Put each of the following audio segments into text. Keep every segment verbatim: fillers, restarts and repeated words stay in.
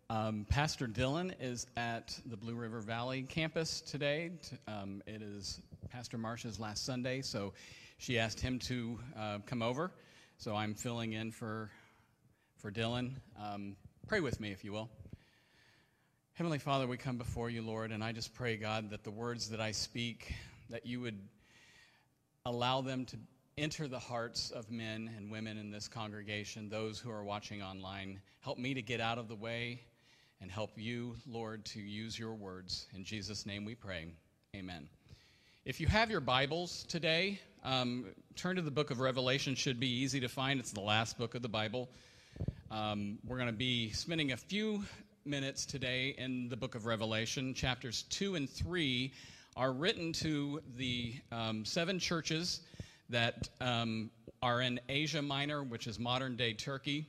Um, Pastor Dylan is at the Blue River Valley campus today. Um, it is Pastor Marcia's last Sunday, so she asked him to uh, come over. So I'm filling in for for Dylan. Um, pray with me, if you will. Heavenly Father, we come before you, Lord, and I just pray, God, that the words that I speak, that you would allow them to enter the hearts of men and women in this congregation, those who are watching online. Help me to get out of the way and help you, Lord, to use your words. In Jesus' name we pray. Amen. If you have your Bibles today, um, turn to the book of Revelation. Should be easy to find. It's the last book of the Bible. Um, we're going to be spending a few minutes today in the book of Revelation. Chapters two and three are written to the um, seven churches that um, are in Asia Minor, which is modern-day Turkey.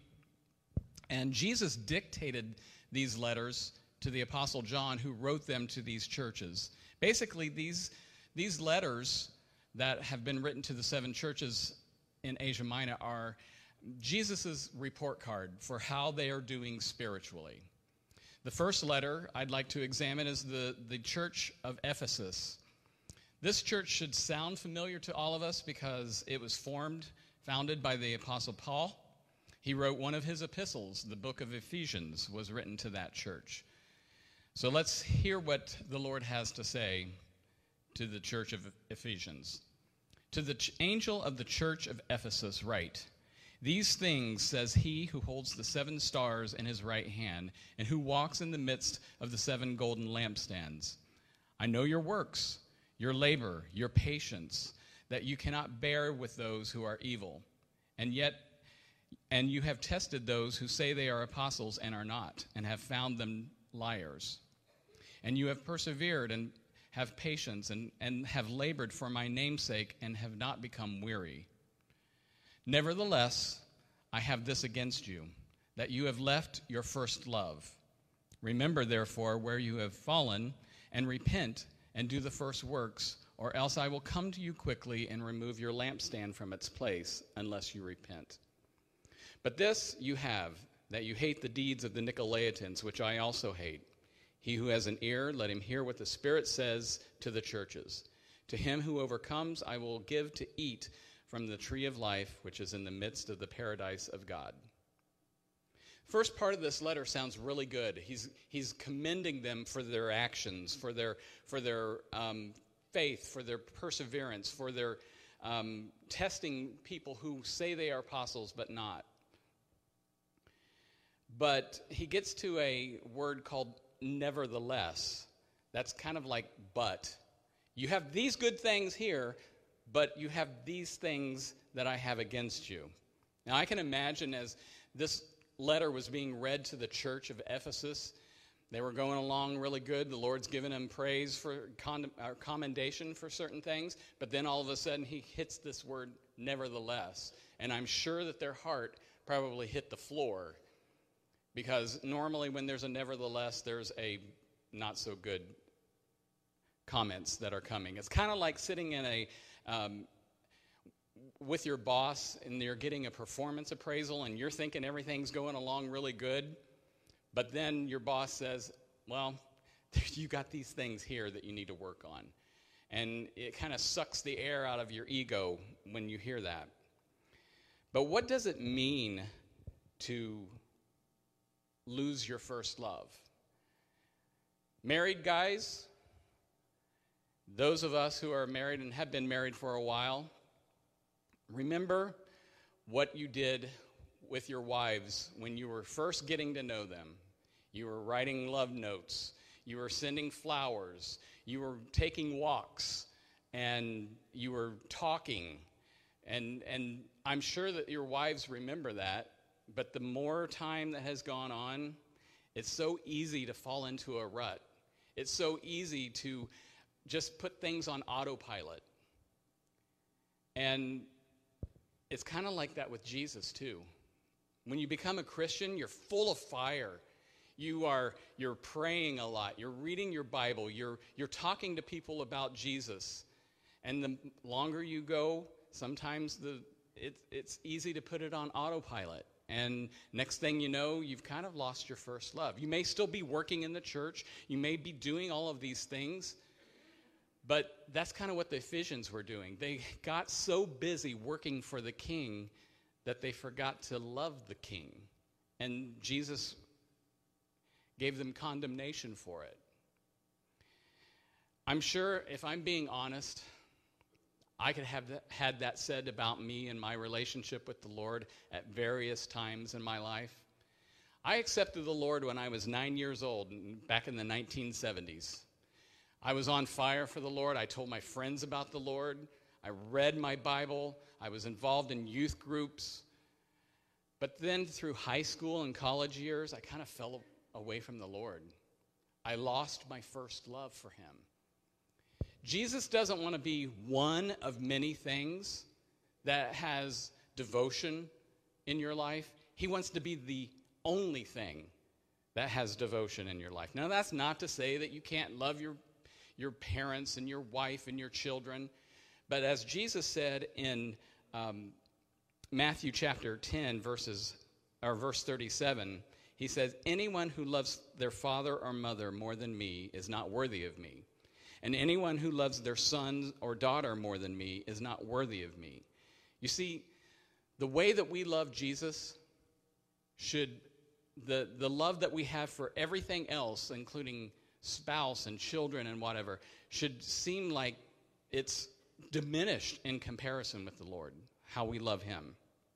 And Jesus dictated these letters to the Apostle John, who wrote them to these churches. Basically, these, these letters that have been written to the seven churches in Asia Minor are Jesus' report card for how they are doing spiritually. The first letter I'd like to examine is the, the church of Ephesus. This church should sound familiar to all of us because it was formed, founded by the Apostle Paul. He wrote one of his epistles, the book of Ephesians, was written to that church. So let's hear what the Lord has to say to the church of Ephesians. To the ch- angel of the church of Ephesus write, "These things says he who holds the seven stars in his right hand and who walks in the midst of the seven golden lampstands. I know your works, your labor, your patience, that you cannot bear with those who are evil, and yet and you have tested those who say they are apostles and are not, and have found them liars. And you have persevered and have patience and, and have labored for my name's sake and have not become weary. Nevertheless, I have this against you, that you have left your first love. Remember, therefore, where you have fallen, and repent and do the first works, or else I will come to you quickly and remove your lampstand from its place, unless you repent. But this you have, that you hate the deeds of the Nicolaitans, which I also hate. He who has an ear, let him hear what the Spirit says to the churches. To him who overcomes, I will give to eat from the tree of life, which is in the midst of the paradise of God." First part of this letter sounds really good. He's he's commending them for their actions, for their for their um, faith, for their perseverance, for their um, testing people who say they are apostles but not. But he gets to a word called nevertheless. That's kind of like but. You have these good things here, but you have these things that I have against you. Now I can imagine as this letter was being read to the church of Ephesus, they were going along really good. The Lord's given them praise for con- or commendation for certain things, but then all of a sudden he hits this word nevertheless. And I'm sure that their heart probably hit the floor, because normally when there's a nevertheless, there's a not so good comments that are coming. It's kind of like sitting in a um, with your boss and you're getting a performance appraisal and you're thinking everything's going along really good, but then your boss says, well, you got these things here that you need to work on. And it kind of sucks the air out of your ego when you hear that. But what does it mean to lose your first love? Married guys, those of us who are married and have been married for a while, remember what you did with your wives when you were first getting to know them. You were writing love notes. You were sending flowers. You were taking walks. And you were talking. And, and I'm sure that your wives remember that. But the more time that has gone on, it's so easy to fall into a rut. It's so easy to just put things on autopilot. And it's kind of like that with Jesus too. When you become a Christian, you're full of fire. You are you're praying a lot. You're reading your Bible. You're you're talking to people about Jesus. And the longer you go, sometimes the it, it's easy to put it on autopilot. And next thing you know, you've kind of lost your first love. You may still be working in the church. You may be doing all of these things. But that's kind of what the Ephesians were doing. They got so busy working for the king that they forgot to love the king. And Jesus gave them condemnation for it. I'm sure, if I'm being honest, I could have that, had that said about me and my relationship with the Lord at various times in my life. I accepted the Lord when I was nine years old, back in the nineteen seventies. I was on fire for the Lord. I told my friends about the Lord. I read my Bible. I was involved in youth groups. But then through high school and college years, I kind of fell away from the Lord. I lost my first love for him. Jesus doesn't want to be one of many things that has devotion in your life. He wants to be the only thing that has devotion in your life. Now, that's not to say that you can't love your, your parents and your wife and your children. But as Jesus said in um, Matthew chapter ten, verses or verse thirty-seven, he says, "Anyone who loves their father or mother more than me is not worthy of me. And anyone who loves their son or daughter more than me is not worthy of me." You see, the way that we love Jesus should, the, the love that we have for everything else, including spouse and children and whatever, should seem like it's diminished in comparison with the Lord, how we love him.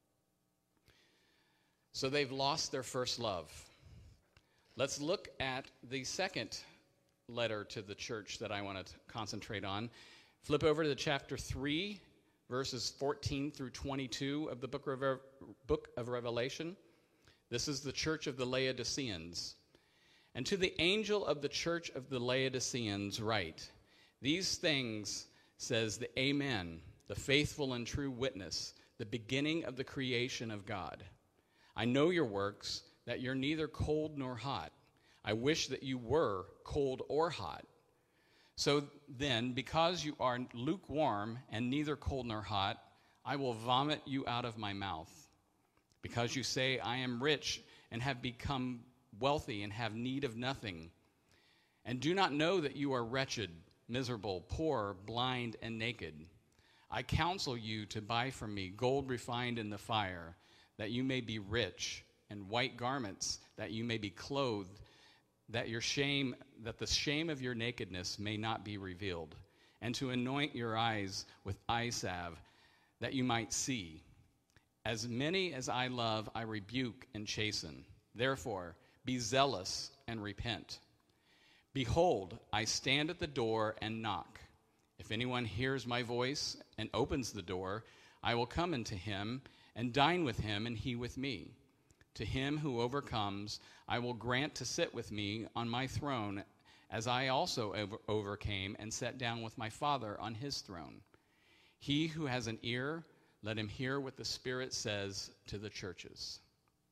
So they've lost their first love. Let's look at the second letter to the church that I want to concentrate on. Flip over to the chapter three, verses fourteen through twenty-two of the book of, Re- book of Revelation. This is the church of the Laodiceans. "And to the angel of the church of the Laodiceans write, these things says the Amen, the faithful and true witness, the beginning of the creation of God. I know your works, that you're neither cold nor hot. I wish that you were cold or hot. So then, because you are lukewarm and neither cold nor hot, I will vomit you out of my mouth. Because you say, I am rich and have become wealthy and have need of nothing, and do not know that you are wretched, miserable, poor, blind, and naked. I counsel you to buy from me gold refined in the fire, that you may be rich, and white garments, that you may be clothed, that your shame, that the shame of your nakedness may not be revealed, and to anoint your eyes with eye salve, that you might see. As many as I love, I rebuke and chasten. Therefore, be zealous and repent. Behold, I stand at the door and knock. If anyone hears my voice and opens the door, I will come into him and dine with him and he with me. To him who overcomes, I will grant to sit with me on my throne, as I also over- overcame and sat down with my Father on his throne. He who has an ear, let him hear what the Spirit says to the churches."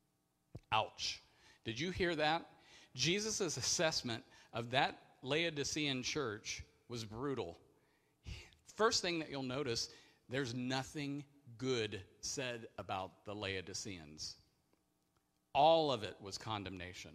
Ouch. Did you hear that? Jesus' assessment of that Laodicean church was brutal. First thing that you'll notice, there's nothing good said about the Laodiceans. All of it was condemnation.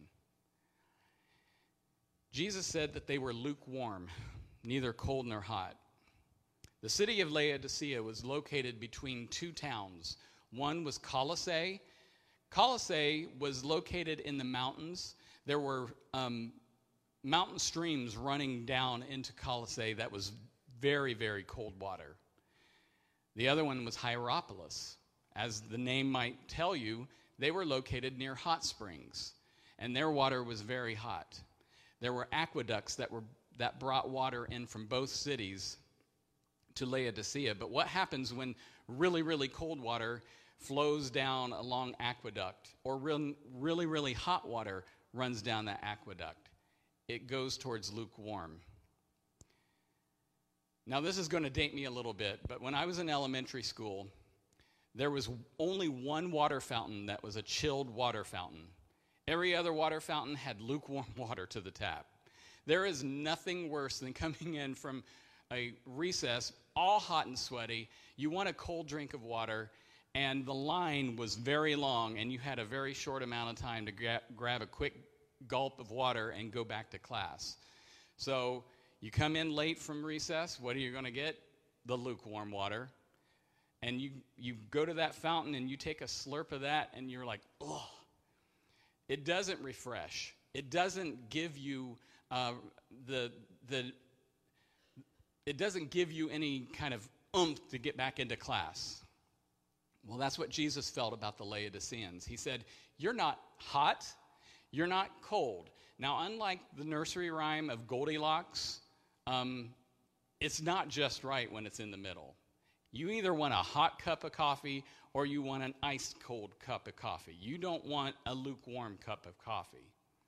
Jesus said that they were lukewarm, neither cold nor hot. The city of Laodicea was located between two towns. One was Colossae. Colossae was located in the mountains. There were um, mountain streams running down into Colossae that was very, very cold water. The other one was Hierapolis. As the name might tell you, they were located near hot springs, and their water was very hot. There were aqueducts that were that brought water in from both cities to Laodicea. But what happens when really, really cold water flows down along aqueduct, or really, really, really hot water runs down that aqueduct? It goes towards lukewarm. Now, this is going to date me a little bit, but when I was in elementary school, there was only one water fountain that was a chilled water fountain. Every other water fountain had lukewarm water to the tap. There is nothing worse than coming in from a recess, all hot and sweaty. You want a cold drink of water, and the line was very long, and you had a very short amount of time to gra- grab a quick gulp of water and go back to class. So you come in late from recess, what are you going to get? The lukewarm water. And you, you go to that fountain and you take a slurp of that and you're like, oh, it doesn't refresh. It doesn't give you uh, the, the, it doesn't give you any kind of oomph to get back into class. Well, that's what Jesus felt about the Laodiceans. He said, you're not hot, you're not cold. Now, unlike the nursery rhyme of Goldilocks, um, it's not just right when it's in the middle. You either want a hot cup of coffee or you want an ice cold cup of coffee. You don't want a lukewarm cup of coffee.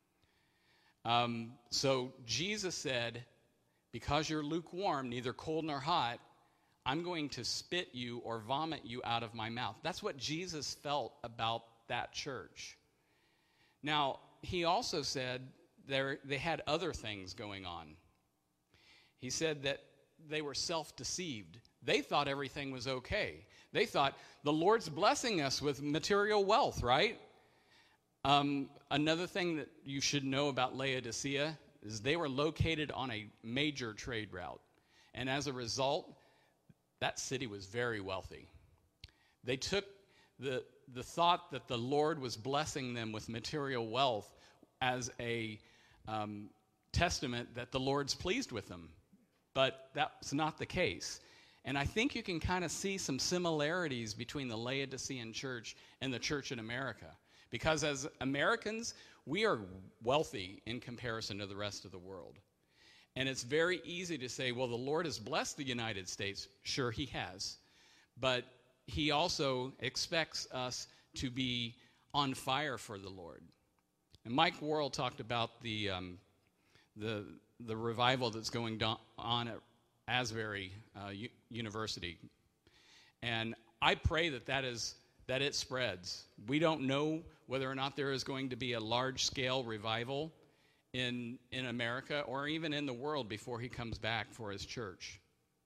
Um, so Jesus said, because you're lukewarm, neither cold nor hot, I'm going to spit you or vomit you out of my mouth. That's what Jesus felt about that church. Now, he also said there, they had other things going on. He said that they were self-deceived. They thought everything was okay. They thought, the Lord's blessing us with material wealth, right? Um, another thing that you should know about Laodicea is they were located on a major trade route. And as a result, that city was very wealthy. They took the, the thought that the Lord was blessing them with material wealth as a um, testament that the Lord's pleased with them. But that's not the case. And I think you can kind of see some similarities between the Laodicean church and the church in America. Because as Americans, we are wealthy in comparison to the rest of the world. And it's very easy to say, well, the Lord has blessed the United States. Sure, he has. But he also expects us to be on fire for the Lord. And Mike Worrell talked about the, um, the, the revival that's going on at Asbury uh, U- University. And I pray that that is that it spreads. We don't know whether or not there is going to be a large-scale revival in in America or even in the world before he comes back for his church.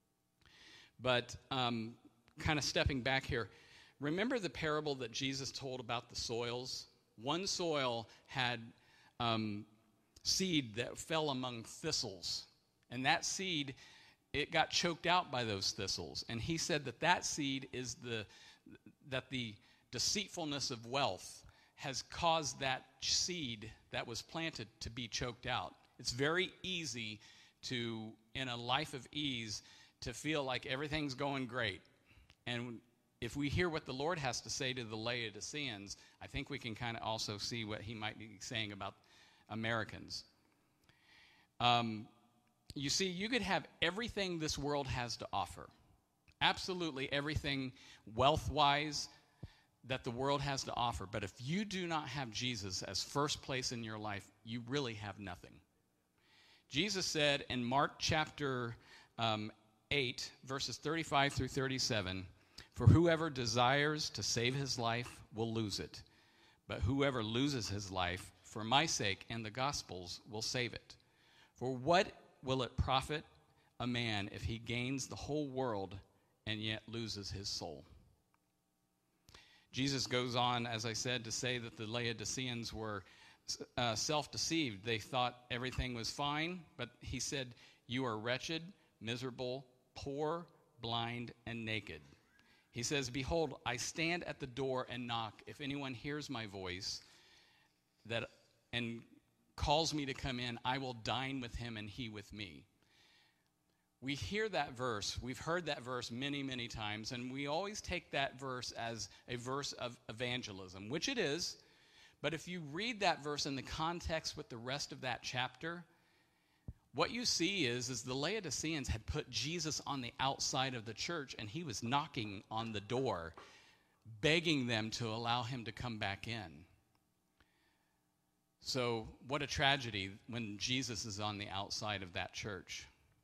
But um, kind of stepping back here, remember the parable that Jesus told about the soils? One soil had um, seed that fell among thistles, and that seed, it got choked out by those thistles. And he said that that seed is the that the deceitfulness of wealth has caused that seed that was planted to be choked out. It's very easy to, in a life of ease, to feel like everything's going great. And if we hear what the Lord has to say to the Laodiceans, I think we can kind of also see what he might be saying about Americans. Um, you see, you could have everything this world has to offer. Absolutely everything wealth-wise that the world has to offer. But if you do not have Jesus as first place in your life, you really have nothing. Jesus said in Mark chapter um, eight, verses thirty-five through thirty-seven, "For whoever desires to save his life will lose it. But whoever loses his life for my sake and the gospel's will save it. For what will it profit a man if he gains the whole world and yet loses his soul?" Jesus goes on, as I said, to say that the Laodiceans were uh, self-deceived. They thought everything was fine, but he said, "You are wretched, miserable, poor, blind, and naked." He says, "Behold, I stand at the door and knock. If anyone hears my voice that and calls me to come in, I will dine with him and he with me." We hear that verse, we've heard that verse many, many times, and we always take that verse as a verse of evangelism, which it is. But if you read that verse in the context with the rest of that chapter, what you see is, is the Laodiceans had put Jesus on the outside of the church, and he was knocking on the door, begging them to allow him to come back in. So what a tragedy when Jesus is on the outside of that church.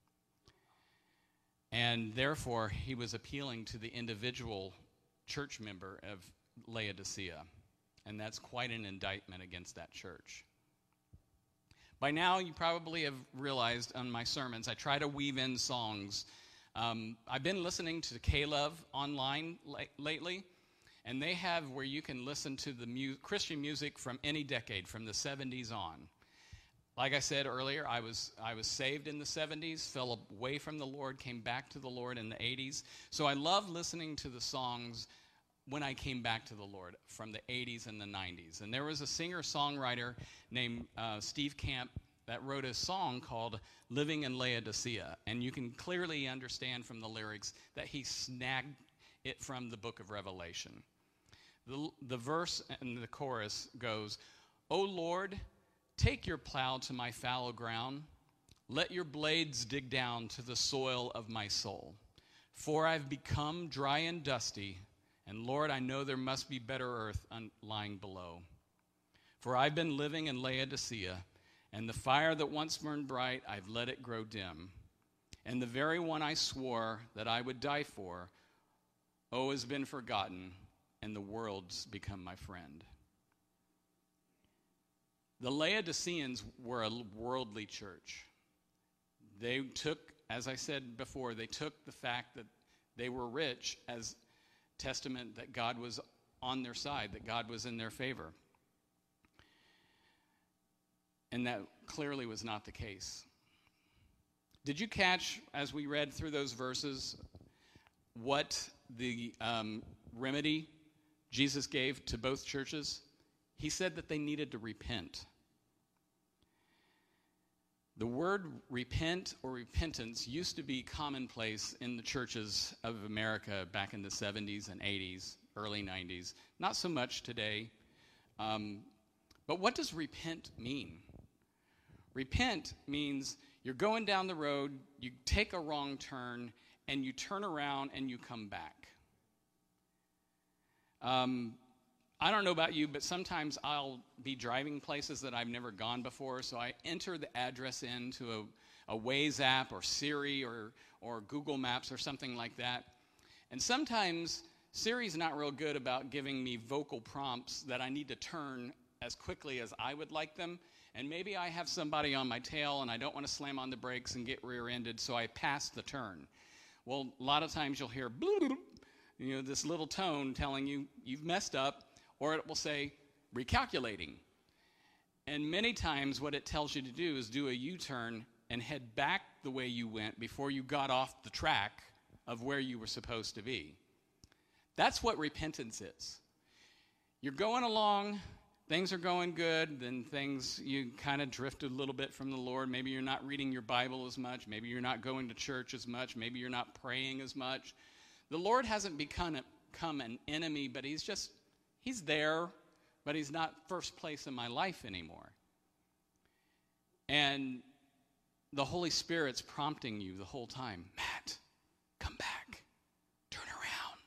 And therefore, he was appealing to the individual church member of Laodicea. And that's quite an indictment against that church. By now, you probably have realized on my sermons, I try to weave in songs. Um, I've been listening to K-Love online la- lately. And they have where you can listen to the mu- Christian music from any decade, from the seventies on. Like I said earlier, I was I was saved in the seventies, fell away from the Lord, came back to the Lord in the eighties. So I love listening to the songs when I came back to the Lord from the eighties and the nineties. And there was a singer-songwriter named uh, Steve Camp that wrote a song called Living in Laodicea. And you can clearly understand from the lyrics that he snagged it from the book of Revelation. The, the verse and the chorus goes, "O Lord, take your plow to my fallow ground. Let your blades dig down to the soil of my soul. For I've become dry and dusty, and Lord, I know there must be better earth un- lying below. For I've been living in Laodicea, and the fire that once burned bright, I've let it grow dim. And the very one I swore that I would die for, oh, has been forgotten, and the world's become my friend." The Laodiceans were a worldly church. They took, as I said before, they took the fact that they were rich as testament that God was on their side, that God was in their favor. And that clearly was not the case. Did you catch, as we read through those verses, what the um, remedy Jesus gave to both churches? He said that they needed to repent. The word repent or repentance used to be commonplace in the churches of America back in the seventies and eighties, early nineties. Not so much today. Um, but what does repent mean? Repent means you're going down the road, you take a wrong turn, and you turn around and you come back. Um, I don't know about you, but sometimes I'll be driving places that I've never gone before, so I enter the address into a, a Waze app or Siri or, or Google Maps or something like that. And sometimes Siri's not real good about giving me vocal prompts that I need to turn as quickly as I would like them. And maybe I have somebody on my tail and I don't want to slam on the brakes and get rear-ended, so I pass the turn. Well, a lot of times you'll hear, you know, this little tone telling you you've messed up, or it will say, recalculating. And many times what it tells you to do is do a U-turn and head back the way you went before you got off the track of where you were supposed to be. That's what repentance is. You're going along, things are going good, then things, you kind of drift a little bit from the Lord. Maybe you're not reading your Bible as much. Maybe you're not going to church as much. Maybe you're not praying as much. The Lord hasn't become, become an enemy, but he's just, he's there, but he's not first place in my life anymore. And the Holy Spirit's prompting you the whole time, Matt, come back, turn around.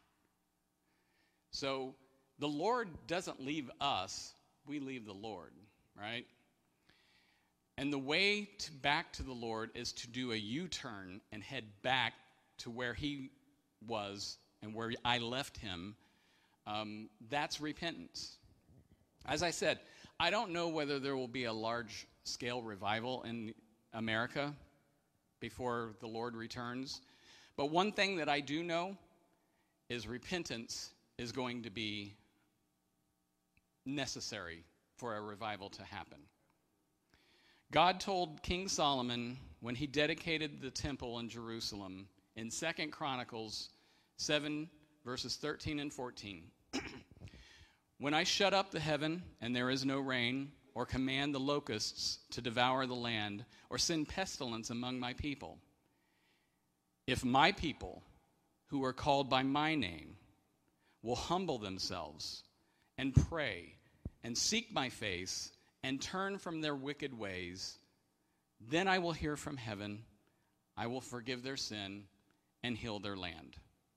So the Lord doesn't leave us, we leave the Lord, right? And the way to back to the Lord is to do a U-turn and head back to where he was and where I left him. Um, that's repentance. As I said, I don't know whether there will be a large-scale revival in America before the Lord returns. But one thing that I do know is repentance is going to be necessary for a revival to happen. God told King Solomon when he dedicated the temple in Jerusalem in Second Chronicles seven, verses thirteen and fourteen, when I shut up the heaven and there is no rain, or command the locusts to devour the land, or send pestilence among my people, if my people, who are called by my name, will humble themselves and pray and seek my face and turn from their wicked ways, then I will hear from heaven, I will forgive their sin and heal their land.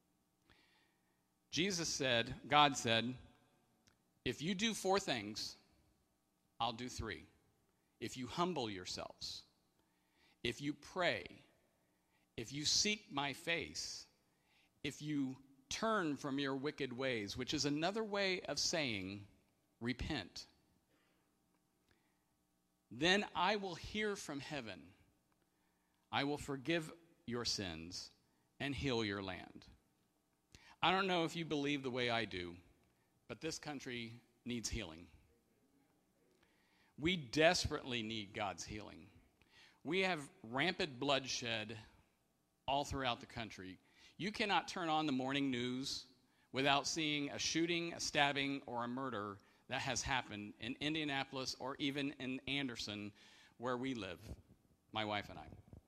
Jesus said, God said, if you do four things, I'll do three. If you humble yourselves, if you pray, if you seek my face, if you turn from your wicked ways, which is another way of saying repent, then I will hear from heaven. I will forgive your sins and heal your land. I don't know if you believe the way I do, but this country needs healing. We desperately need God's healing. We have rampant bloodshed all throughout the country. You cannot turn on the morning news without seeing a shooting, a stabbing, or a murder that has happened in Indianapolis or even in Anderson, where we live, my wife and I.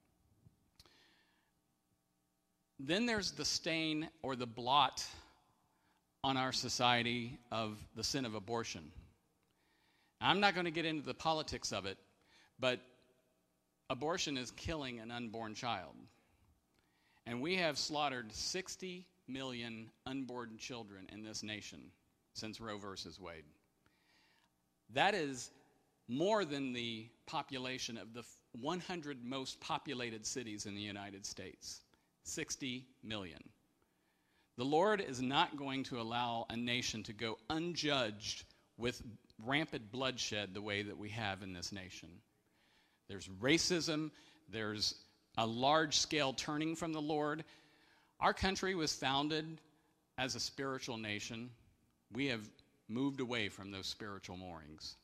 Then there's the stain or the blot on our society of the sin of abortion. I'm not going to get into the politics of it, but abortion is killing an unborn child. And we have slaughtered sixty million unborn children in this nation since Roe versus Wade. That is more than the population of the one hundred most populated cities in the United States. sixty million. The Lord is not going to allow a nation to go unjudged with rampant bloodshed the way that we have in this nation. There's racism. There's a large-scale turning from the Lord. Our country was founded as a spiritual nation. We have moved away from those spiritual moorings.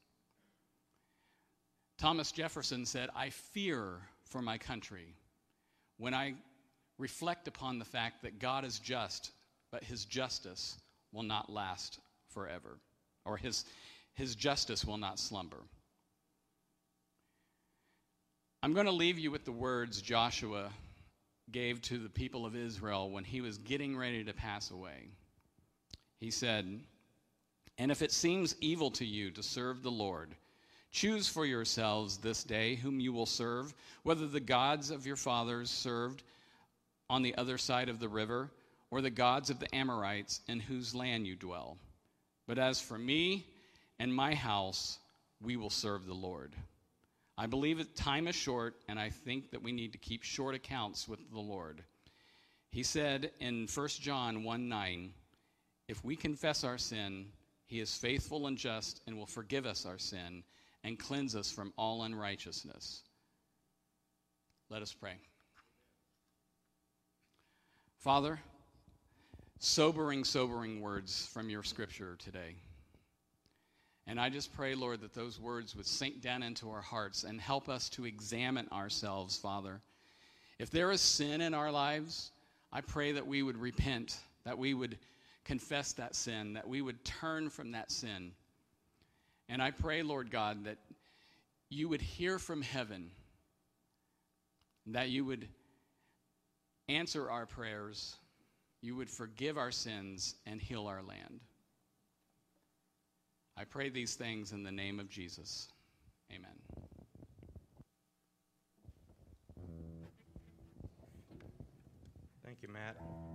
Thomas Jefferson said, "I fear for my country when I reflect upon the fact that God is just, but his justice will not last forever, or his, his justice will not slumber." I'm going to leave you with the words Joshua gave to the people of Israel when he was getting ready to pass away. He said, "And if it seems evil to you to serve the Lord, choose for yourselves this day whom you will serve, whether the gods of your fathers served on the other side of the river, or the gods of the Amorites in whose land you dwell. But as for me and my house, we will serve the Lord." I believe that time is short, and I think that we need to keep short accounts with the Lord. He said in First John one nine, "If we confess our sin, he is faithful and just and will forgive us our sin and cleanse us from all unrighteousness." Let us pray. Father, sobering, sobering words from your scripture today. And I just pray, Lord, that those words would sink down into our hearts and help us to examine ourselves, Father. If there is sin in our lives, I pray that we would repent, that we would confess that sin, that we would turn from that sin. And I pray, Lord God, that you would hear from heaven, that you would answer our prayers, you would forgive our sins and heal our land. I pray these things in the name of Jesus. Amen. Thank you, Matt.